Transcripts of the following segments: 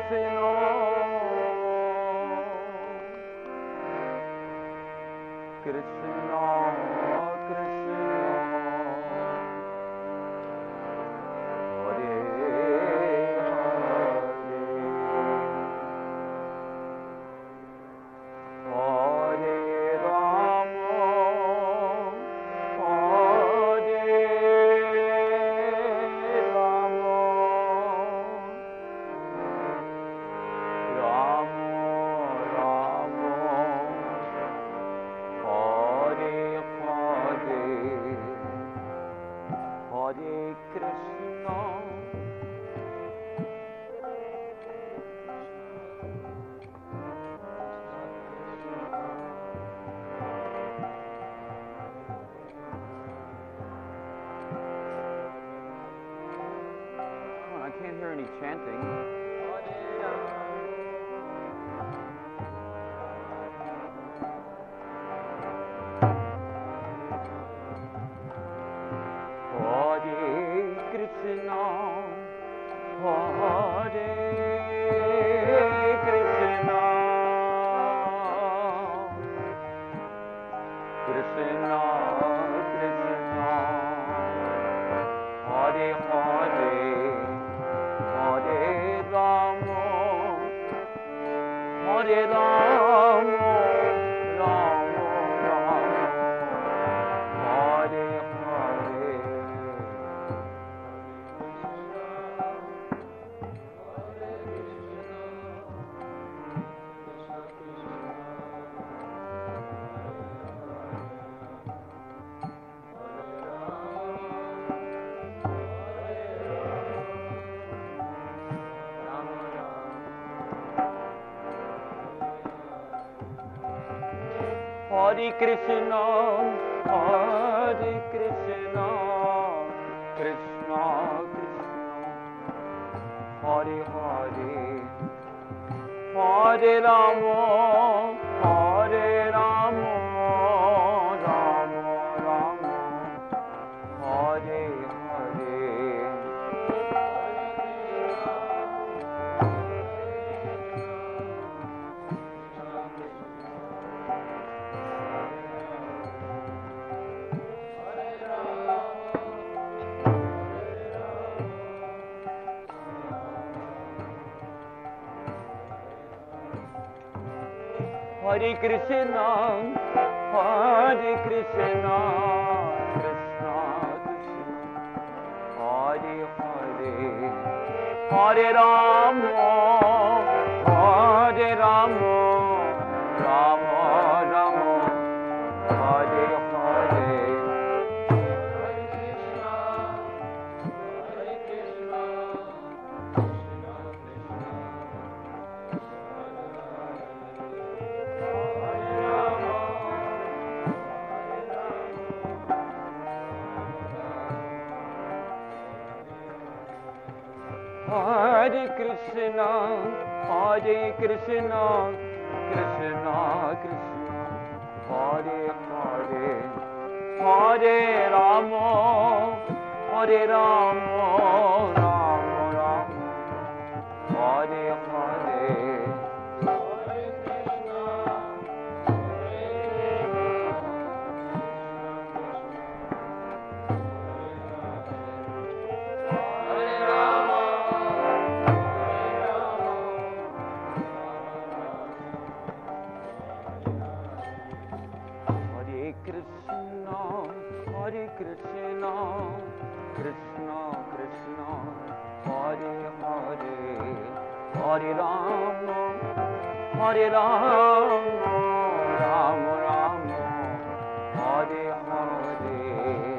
Hare Krishna, Hare Krishna, Krishna Krishna, Hare Hare, Hare Rama, Hare Rama, Rama Rama, Hare Hare. Hare Krishna, Hare Krishna, Krishna Krishna, Hare Hare, Hare Rama, Hare Rama, Rama Rama, Hare Hare. Hare Krishna, Hare Krishna, Krishna Krishna, Hare Hare, Hare Rama, Hare Rama, Rama Rama, Hare Hare. Hare Krishna, Krishna Krishna, Hare Hare, Hare Rama, Hare Rama, Rama Rama, Hare Hare.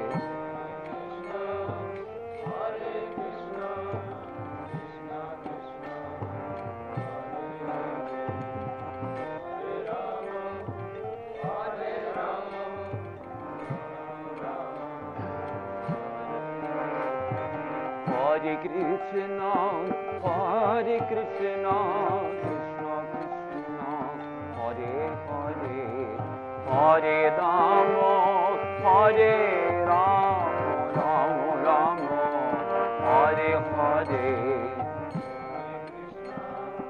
Hare Krishna, Hare Krishna, Krishna Krishna, Hare Hare, Hare Rama, Hare Rama, Rama Rama, Hare Hare.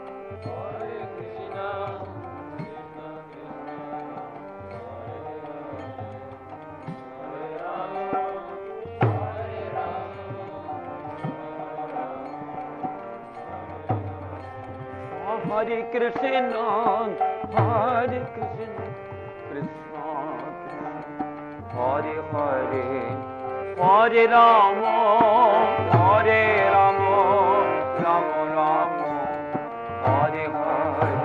Hare Krishna, Hare Krishna, Krishna Krishna, Hare Hare, Hare Rama, Hare Rama, Rama Rama, Hare Hare.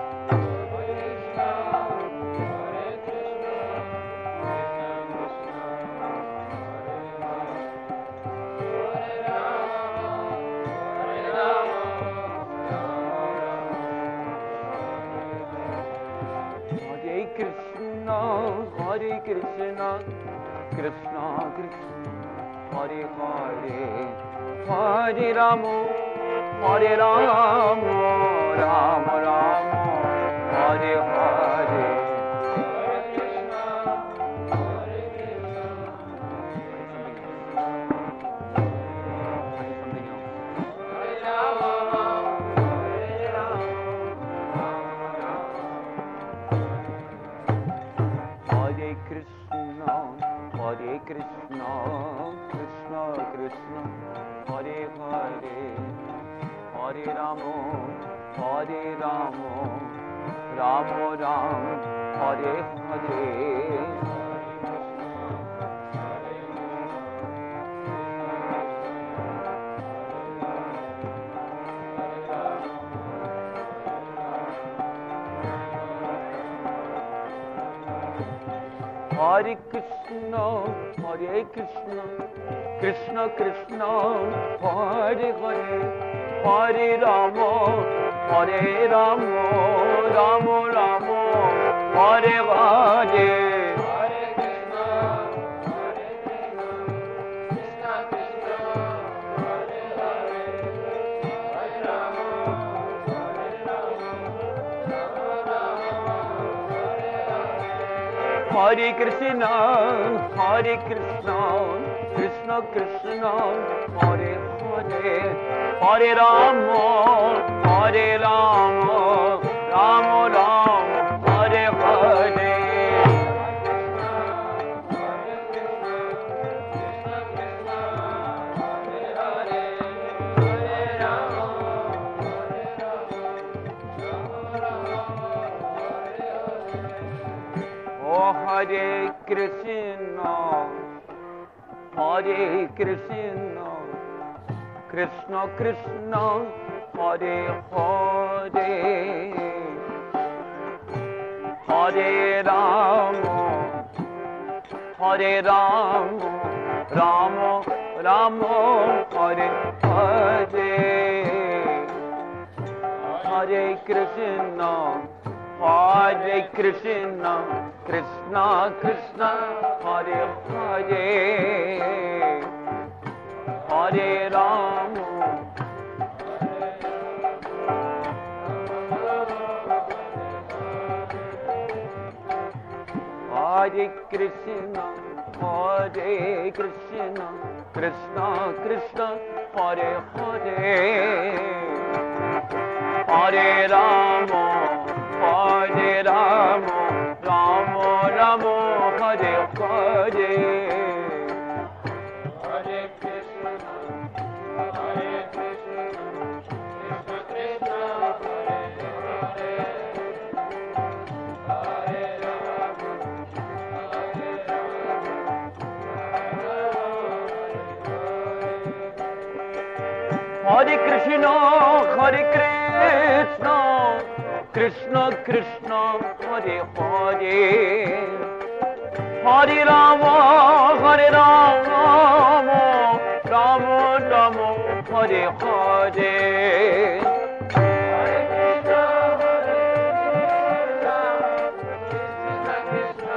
Hare Krishna, Krishna Krishna, Hare Hare, Hare Rama, Hare Rama, Rama Rama, Hare Hare. Hare Krishna, Hare Krishna, Hare Rama, Hare Rama, Hare Krishna, Hare Krishna, Krishna Krishna, Hare Hare, Hare Rama, Hare Rama, Rama Rama, Hare Hare. Hare Krishna, Hare Krishna, Krishna Krishna, Hare Hare, Hare Rama, Hare Rama, Rama Rama, Hare Hare. Hare Krishna, Hare Krishna, Krishna Krishna, Hare Hare, Hare Rama, Hare Rama, Rama Rama, Hare Hare. Hare Krishna, Hare Krishna, Krishna Krishna, Hare Hare, Hare Rama, Hare Rama, Rama Rama, Hare Hare. Hare Krishna, Hare Krishna, Krishna Krishna, Hare Hare, Hare Rama, Hare Rama, Rama Rama, Hare Hare. Hare Krishna, Hare Krishna, Krishna Krishna, Hare Hare, Hare Rama, Hare Krishna, Hare Krishna, Krishna Krishna, Hare Hare, Hare Rama, Hare Rama, Rama Rama, Hare Hare. Hare Krishna, Hare Krishna, Krishna Krishna, Hare Hare, Hare Rama, Hare Rama, Hare Krishna, Hare Krishna, Krishna Krishna, Hare Hare, Hare Rama, Hare Rama, Rama Rama, Hare Hare. Hare Krishna, Hare Krishna,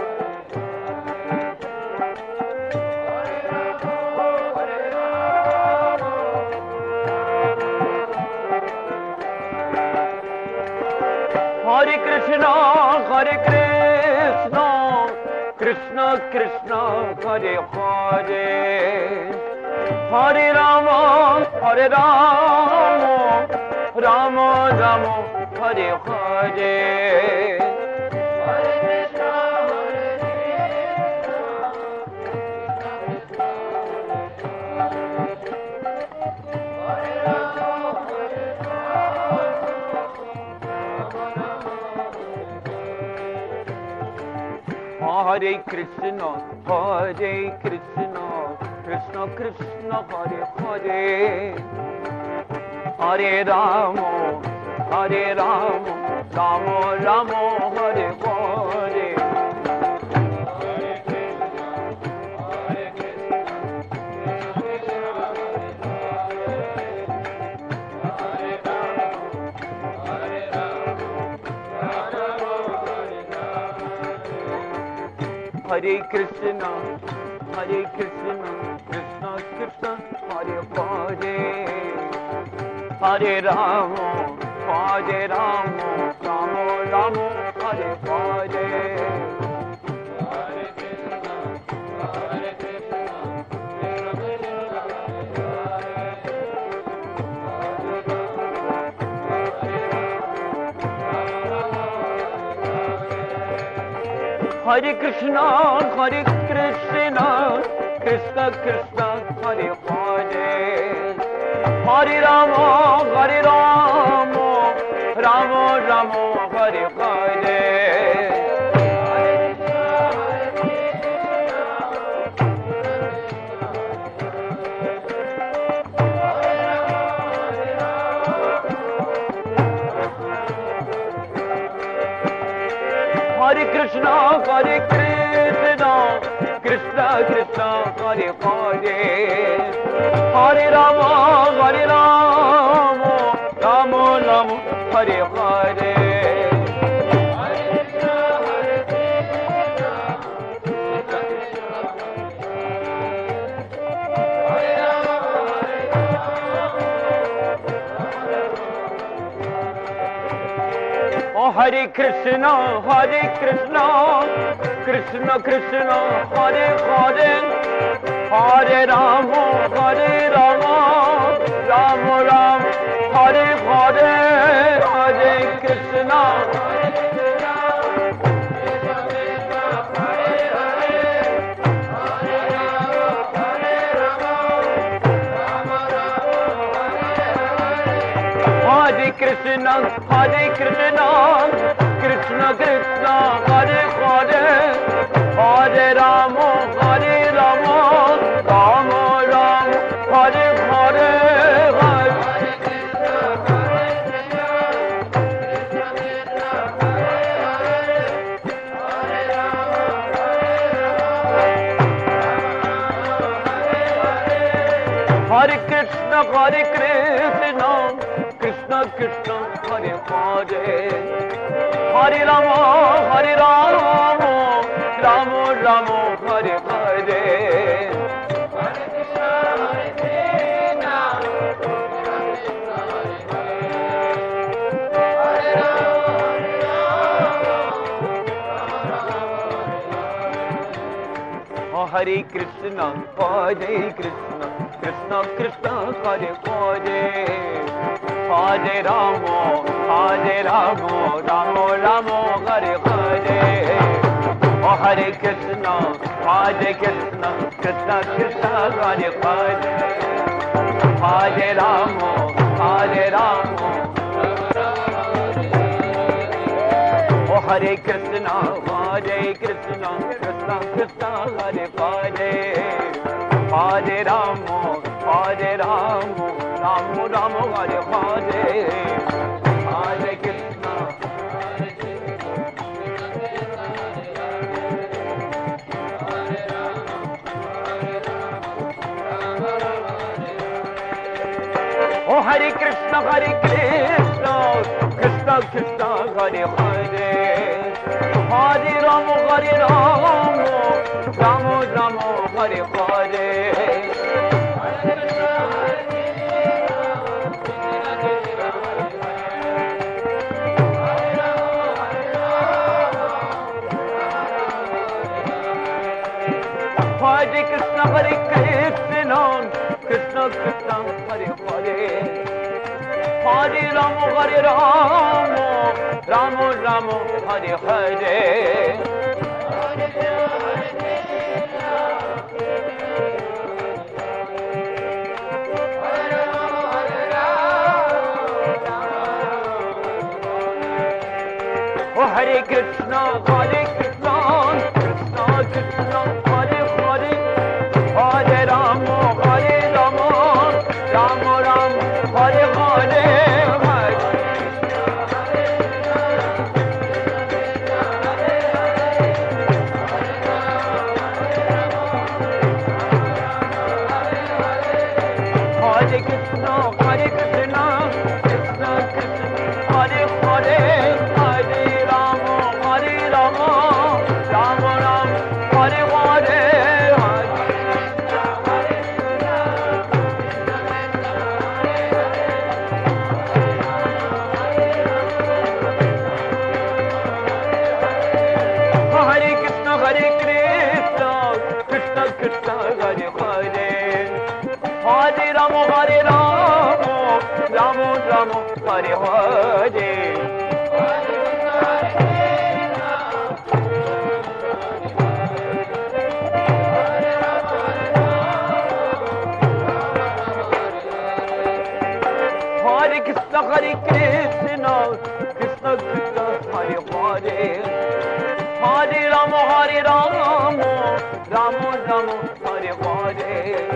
Krishna Hare Krishna, Krishna Krishna, Hare Hare, Hare Rama, Hare Rama, Rama Rama, Hare Hare. Hare Krishna, Krishna Krishna, Hare Hare, Hare Rama, Rama Rama, Hare Hare. Hare Krishna, Krishna Krishna, Hare Hare, Hare Rama, Rama Rama, Hare Hare. Hare Krishna, Krishna Krishna, Hare Hare, Hare Rama, Rama Rama, Hare Hare. Hare Krishna, Krishna Krishna, Hare Hare, Hare Rama, Rama Rama, Hare Hare. Hare Krishna, Krishna Krishna, Hare Hare, Hare Rama, Rama Rama, Hare Hare, Hare Krishna. Hare Krishna, Krishna Krishna, Hare Hare, Hare Rama, Rama Rama, Hare Hare, Hare Krishna, Krishna Krishna, Hare Hare, Hare Rama, Rama Rama, Hare Hare. Hare Krishna, Krishna Krishna, Hare Hare, Hare Rama, Rama Rama, Hare Hare. Hare Krishna, Krishna Krishna, Hare Hare, Hare Rama, Hare Krishna, Krishna Krishna, Hare Hare, Hare Rama, Rama Rama, Hare Hare, Hare Krishna. Oh Hare Krishna, Krishna Krishna, Hare Hare, Hare Rama, Rama Rama, Hare Hare. Hare Krishna, Krishna Krishna, Hare Hare, Hare Rama, Rama Rama, Hare Hare. Oh Hare Krishna, Krishna Ramo, Hare Hare. Hare Krishna, Krishna Krishna, Hare Hare. Hare Rama, Rama Rama, Hare Hare.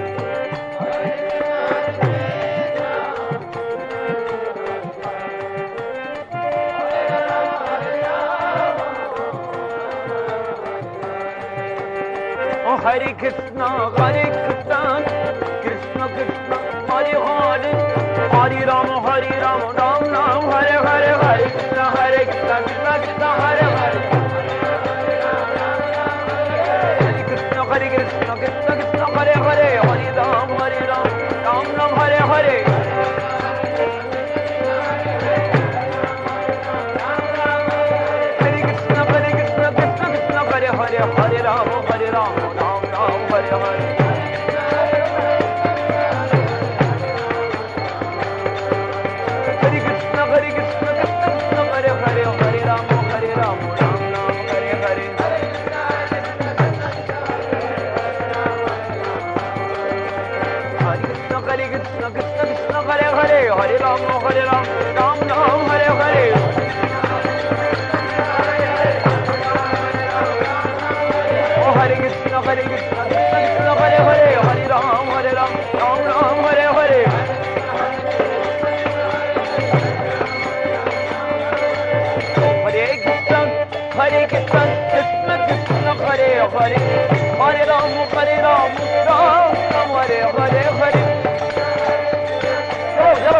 Oh, Hare Krishna, Krishna Krishna, Hare Hare. Hare Rama, Rama Rama, Hare Hare. Hare Krishna, Krishna Krishna, Hare Hare. Hare Krishna, Krishna Krishna, Hare Hare. Hare Ram, Ram Ram, Hare Hare. Hare Krishna, Krishna Krishna, Hare Hare. Hare Ram, Ram Ram, Hare Hare. Hare Krishna, Krishna Krishna, Hare Hare. Hare Ram, Ram Ram, Hare Hare. Hare Krishna, Krishna Krishna, Hare Hare. Hare Ram, Ram Ram, Hare Hare. Oh, Hare Krishna, Krishna Krishna, Hare Hare. Hare Ram, Ram Ram, Hare Hare. Hare Krishna, Krishna Krishna, Hare Hare. Hare Ram, Ram Ram, Hare Hare. Hare Go.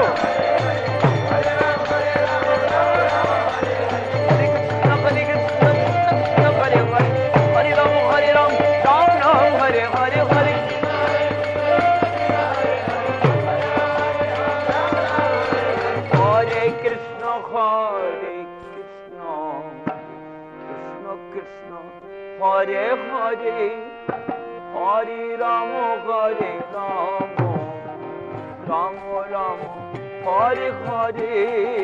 Hare Hare, Hare Rama, Rama Rama, Hare Hare.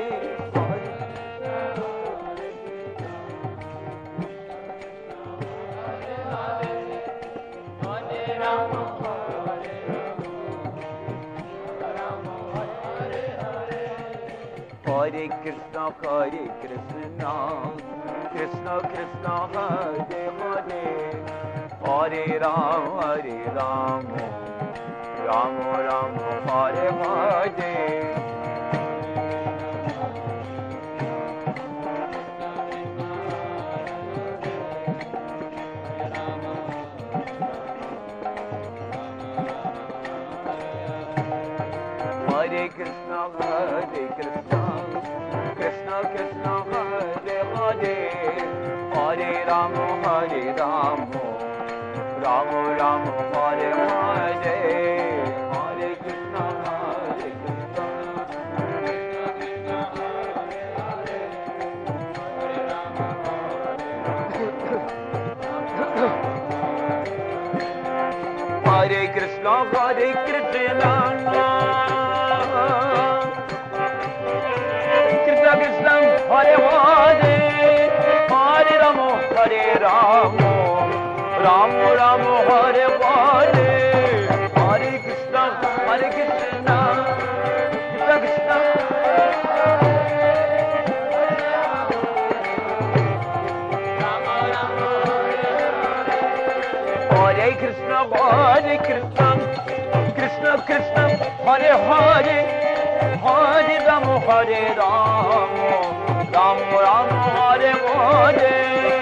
Hare Krishna, Krishna Krishna, Hare Hare. Hare Ram, Rama Rama, Hare Hare. Hare Krishna, Krishna Krishna, Hare Hare. Hare Rama, Rama Rama, Hare Hare. Hare Krishna, Hare Krishna, Krishna Krishna, Hare Hare. Hare Rama, Rama Rama, Hare Hare. Hare Krishna, Krishna Krishna. Hare Krishna, Krishna Krishna, Hare Hare. Hare Rama, Rama Rama, Hare Hare.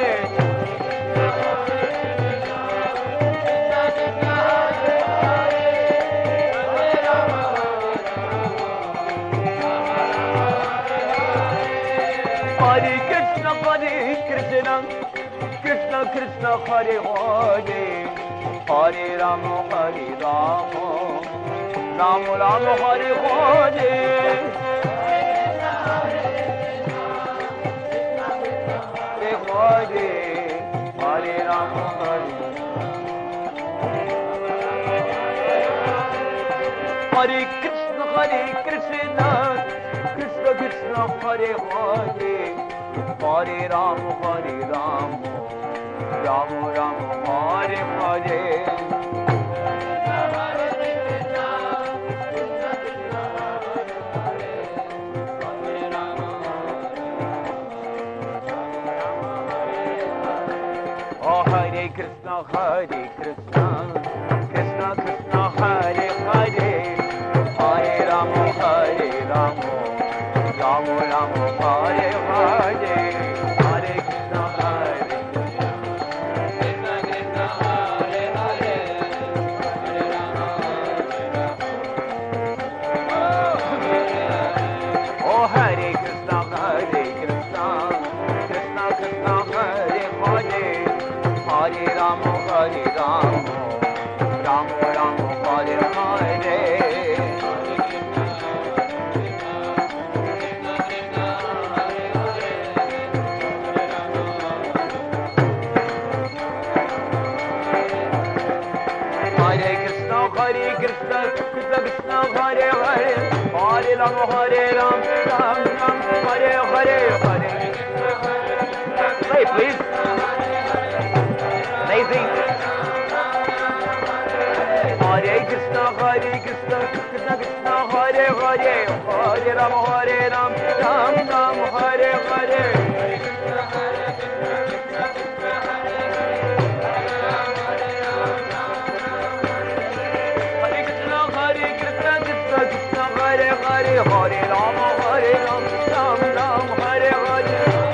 Hare Krishna, Krishna Krishna, Hare Hare. Hare Rama, Rama Rama, Hare Hare. Hare Hare Rama, Hare Krishna, Krishna Hare Hare, Hare Rama, Hare Rama, Rama Rama, Hare Hare. Hare Krishna, Hare Krishna, Krishna Krishna, Hare Hare, Hare Rama, Hare Rama, Rama Rama, Hare Hare, Hare Krishna, Hare Krishna, Krishna Krishna, Hare Hare, Hare Rama, Hare Rama. Oh Hare Krishna, Hare Krishna, Krishna Krishna, Hare Hare, Hare Rama, Hare Rama, Rama Rama, Hare Hare. Hare Krishna, Hare Krishna, Krishna Krishna, Hare Hare, Hare Rama, Hare Rama, Rama Rama, Hare Hare, Hare. Play, please. Amazing. Hare Krishna, Hare Krishna, Krishna Krishna, Hare Hare, Hare Rama, Hare Rama, Rama Rama, Hare Hare. Hare Krishna, Hare Krishna, Krishna Krishna, Hare Hare, Hare Rama, Hare Rama, Rama Rama, Hare Hare.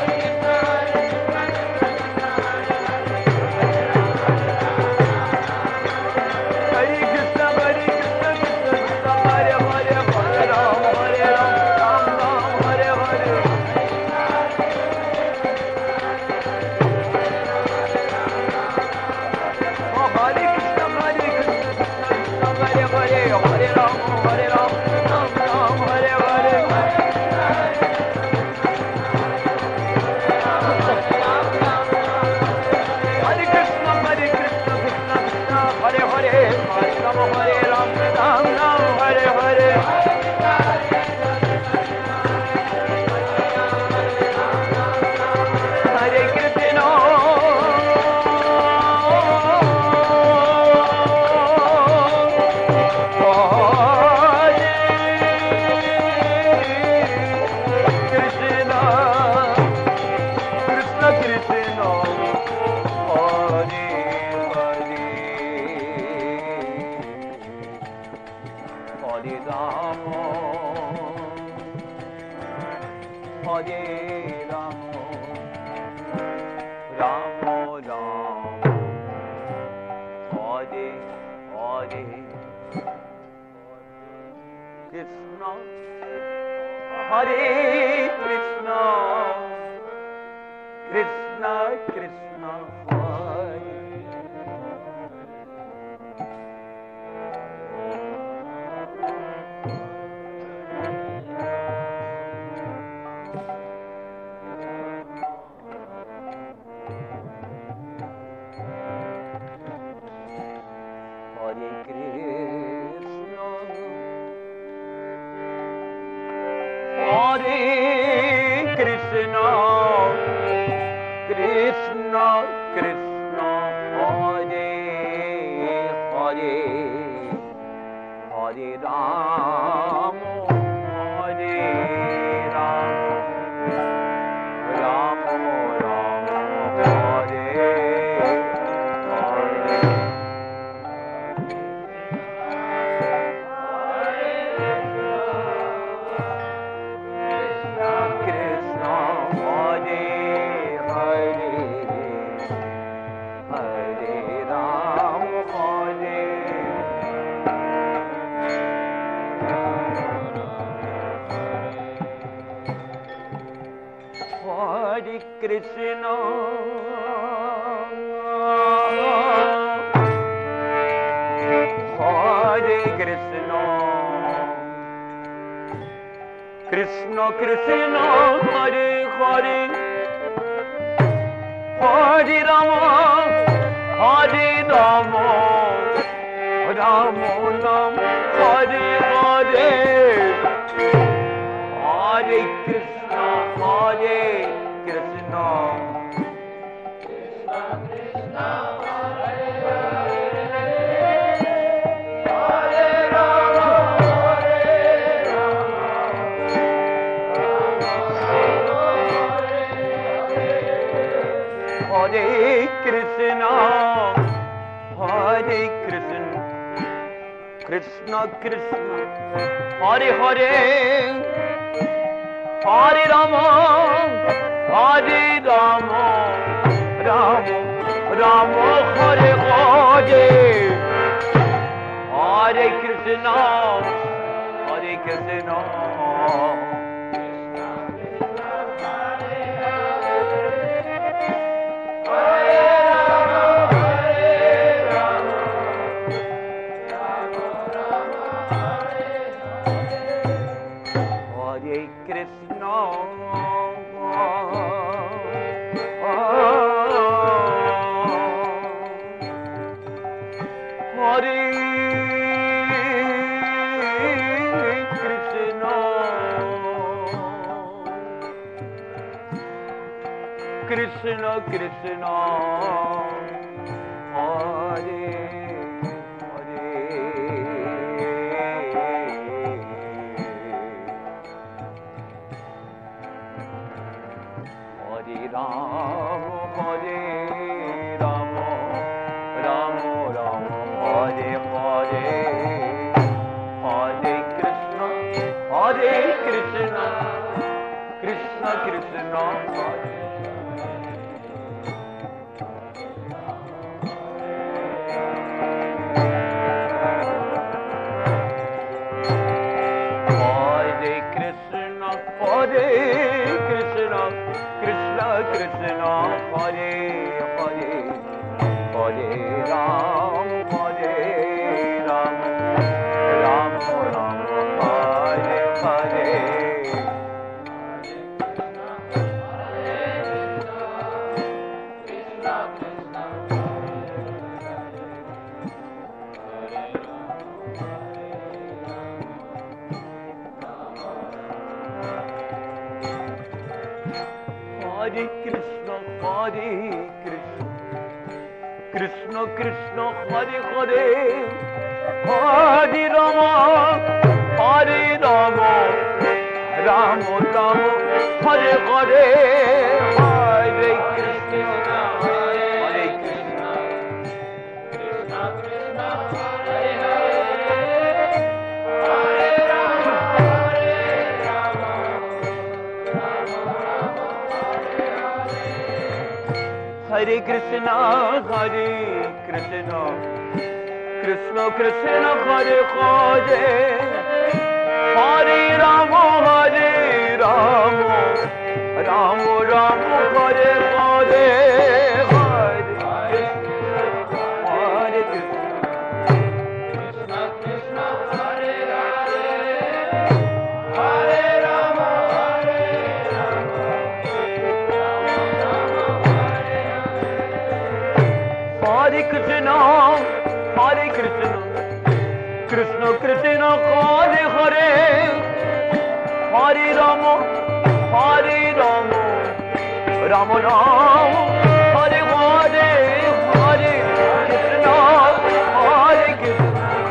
Krishna Krishna Hare Hare Hare Rama Hare Rama Rama Rama Hare Hare Hare Hare Krishna, Hare Krishna, Hare Krishna, Hare Krishna, Krishna Krishna, Hare Hare, Hare Rama, Hare Rama, Rama Rama, Hare Hare, Hare Krishna, Hare Krishna. Krishna Krishna, Hare Hare, Hare Rama, Hare Rama, Rama Rama, Hare Hare, Hare Krishna, Hare Krishna, Krishna Krishna, Hare Krishna, Krishna Krishna, Hare Hare, Hare Ram, Hare Ram, Ram Ram, Hare Hare. Hare Krishna, Hare Krishna, Krishna Krishna, Hare Hare, Hare Rama, Hare Rama, Rama Rama, Hare Hare, Hare Krishna, Hare Krishna, Krishna Krishna, Hare Hare, Hare Rama, Hare Rama, Rama Rama, Hare Krishna, Hare Krishna, Krishna Krishna, Hare Hare, Hare Rama, Hare Rama, Rama Rama, Hare Hare, Hare Krishna, Krishna Krishna, Hare Hare, Hare Rama, Hare Rama, Rama Rama, Hare Krishna, Hare Krishna, Krishna Krishna, Hare Hare, Hare Rama, Hare Rama, Rama Rama, Hare Hare, Hare Krishna, Hare Krishna,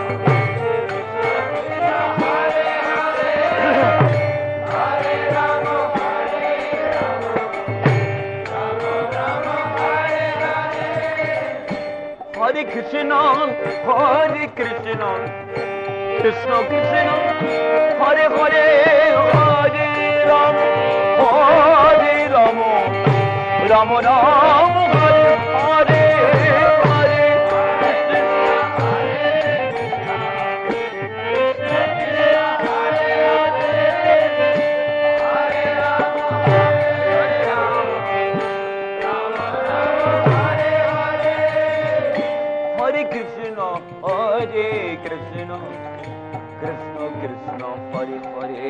Hare Rama, Hare Rama, Rama Rama, Hare Hare, Hare Krishna, Hare Krishna, Krishna Krishna, Hare Hare, Hare Rama, Hare Rama, Rama Rama, Hare Hare, Hare Krishna, Hare Krishna, Krishna Krishna, Hare Hare, Hare Rama, Hare Rama, Rama Rama, Hare Hare, Hare Krishna, Hare Krishna, Krishna Krishna, Hare Hare,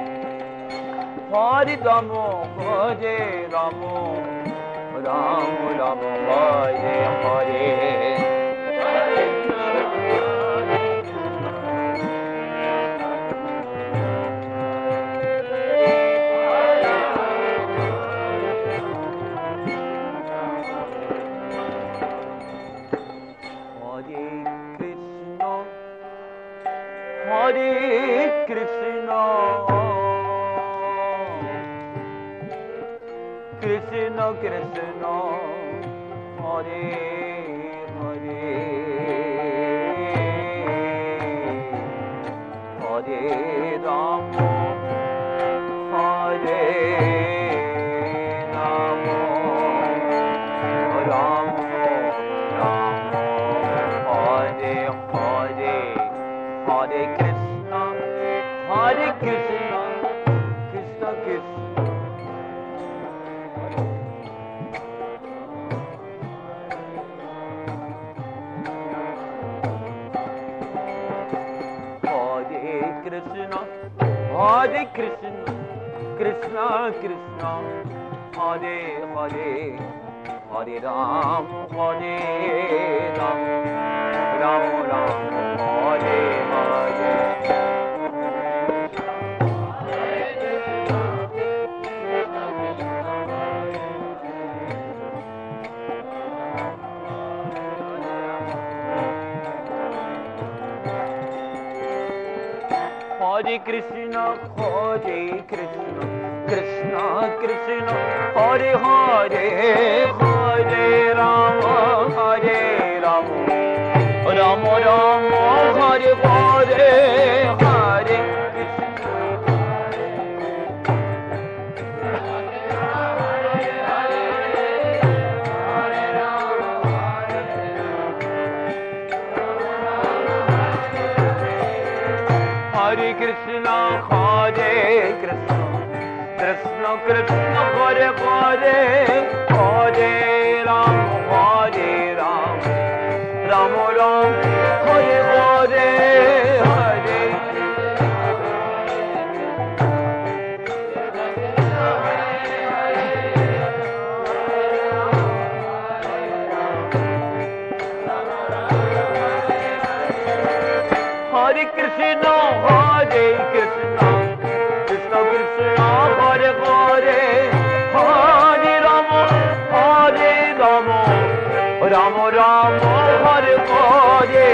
Hare Rama, Hare Rama, Rama Rama, Hare Hare, Hare Krishna, Krishna Krishna Hare Hare Hare Rama Hare Rama Rama Rama Hare Hare Hare Krishna Krishna Krishna Hare Krishna, Krishna Krishna, Hare Hare, Hare Ram, Hare Ram, Ram Ram, Hare Hare. Hare Krishna, Krishna Krishna, Hare Hare, Hare Rama, Hare Rama, Rama Rama, Hare Hare, Hare Hare Krishna, Krishna Krishna, Hare Hare, Hare Ram, Hare Ram, Rama Ram, Hare Hare, Hare Hare Krishna, Krishna Krishna, Hare Hare, Hare Rama, Hare Rama, Rama Rama, Hare Hare.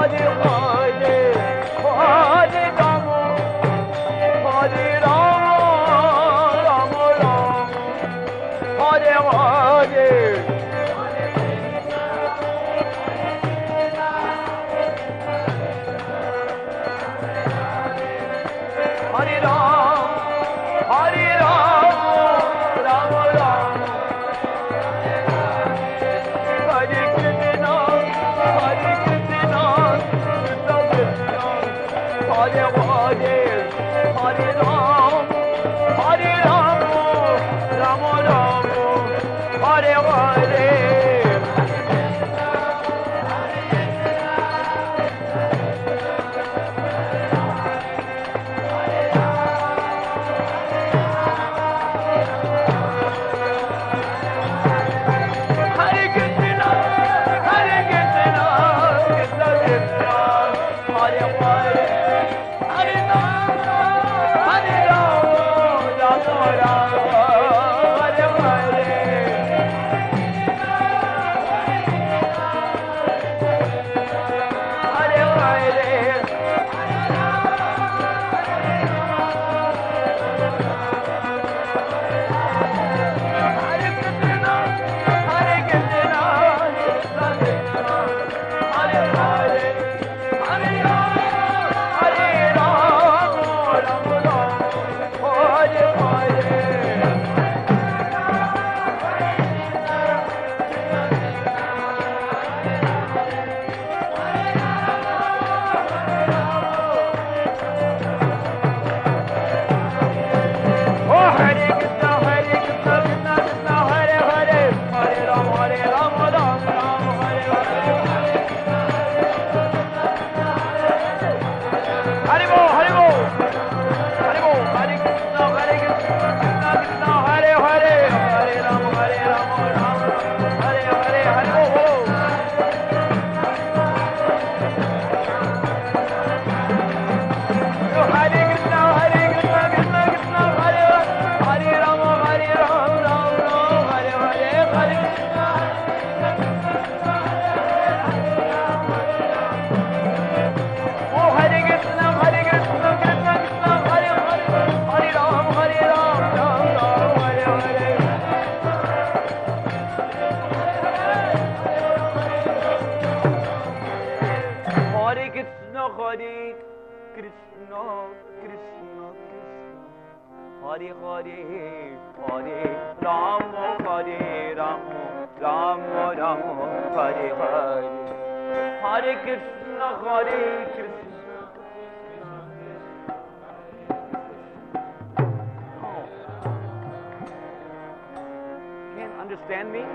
Understand me?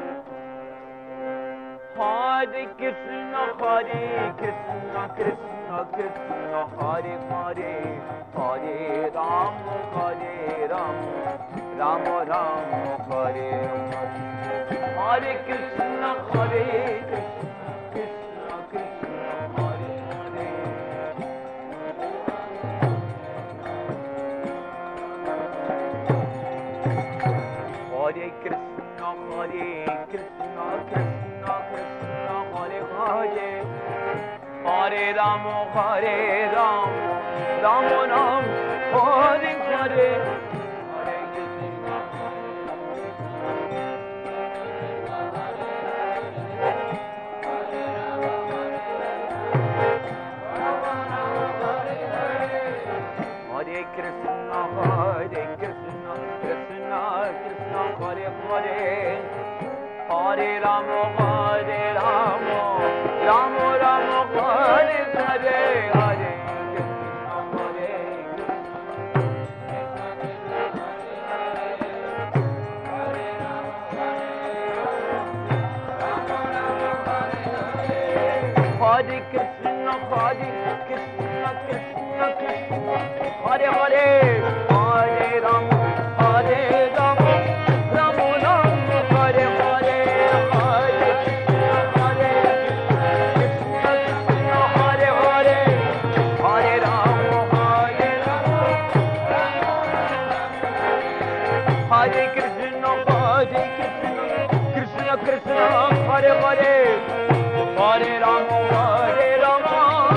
Hare Krishna, Krishna Krishna, Hare Hare, Hare Ram, Ram Ram, Hare Hare. Hare Krishna, Krishna Krishna, Hare Hare. Hare Krishna, Krishna Krishna, Hare Hare. Hare Ram, Ram Ram, Hare Hare. Hare Krishna, Hare Krishna, Krishna Krishna, Hare Hare. Hare Ram, Ram Ram, Hare Hare. Hare Krishna, Hare Krishna, Krishna Krishna, Hare Hare. Hare Ram, Ram Ram, Hare Hare. Hare Krishna, Krishna Krishna, Hare Hare. Hare Ram, Hare Krishna, Krishna Krishna, Hare Hare. Hare Ram, Ram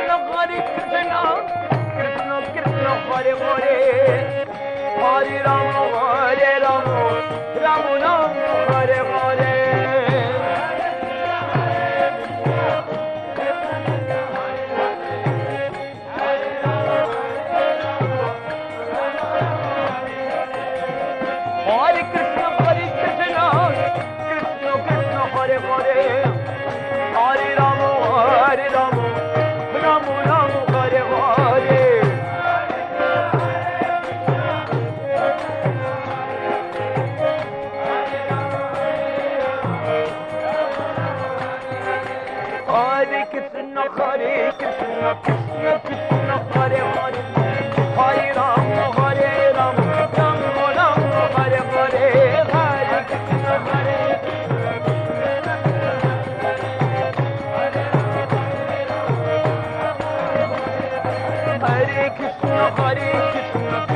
Krishna Hare Krishna Krishna Krishna Hare Hare Hare Rama Rama Rama Hare Hare Hare Krishna Krishna Krishna Hare Hare Hare Rama Rama Rama Hare Hare Hare Krishna Krishna Krishna Hare Hare Hare Rama Rama Rama Hare Hare Hare Krishna Hare Krishna